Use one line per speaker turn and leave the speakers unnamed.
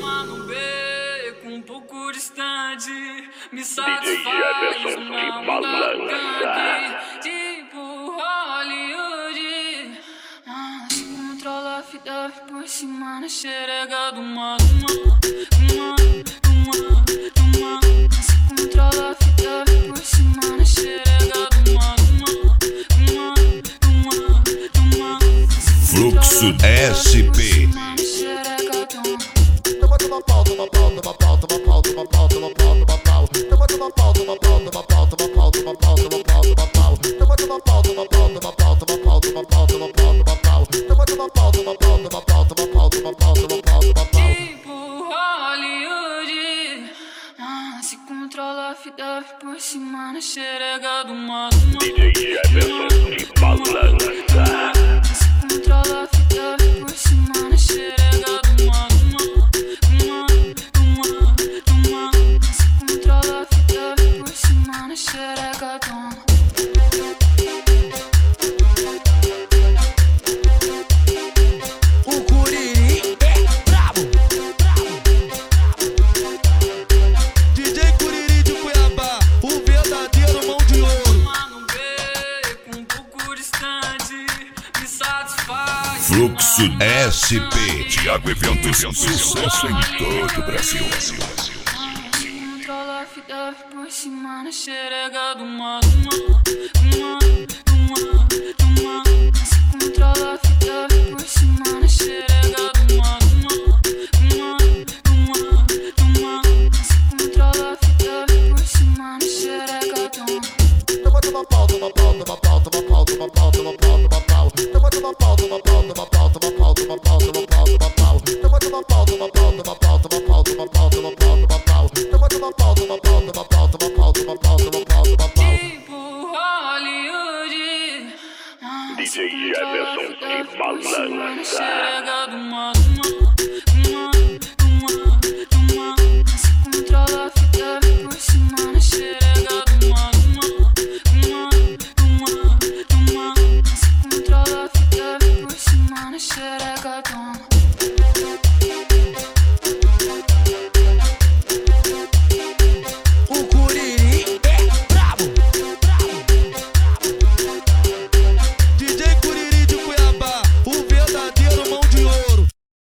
Tomar no beco um pouco distante, me satisfaz uma onda tipo Hollywood. Se controla a fita por cima na xerega do mato. Se controla a fita por cima na xerega do mato.
Fluxo SP.
Se controla a fita por cima na xerega do mato.
DJ Jefferson de balança.
Se controla a fita por cima na xerega do mato. Se controla a fita por cima na xerega do mato.
O Curirim é brabo. DJ Curirim de Cuiabá, o verdadeiro mão de ouro.
Tomar no beco um pouco distante, me satisfaz.
Fluxo SP. Thiago Eventos, sucesso em todo o Brasil.
Controla a fita por cima na xerega do mato. Se controla a fita por cima na xerega do mato. Se controla a fita por cima na xerega do mato. Tipo Hollywood.
DJ Jefferson de balança.
Xerega do mato.